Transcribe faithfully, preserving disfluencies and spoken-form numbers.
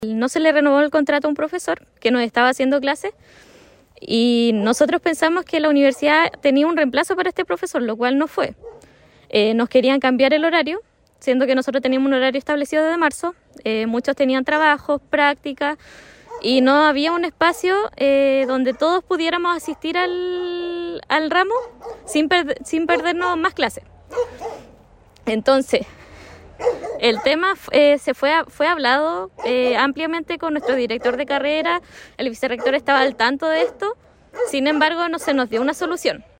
No se le renovó el contrato a un profesor que nos estaba haciendo clases y nosotros pensamos que la universidad tenía un reemplazo para este profesor, lo cual no fue. Eh, nos querían cambiar el horario, siendo que nosotros teníamos un horario establecido desde marzo. Eh, muchos tenían trabajos, prácticas y no había un espacio eh, donde todos pudiéramos asistir al, al ramo sin, per- sin perdernos más clases. Entonces, el tema eh, se fue, fue hablado eh, ampliamente con nuestro director de carrera, el vicerrector estaba al tanto de esto, sin embargo no se nos dio una solución.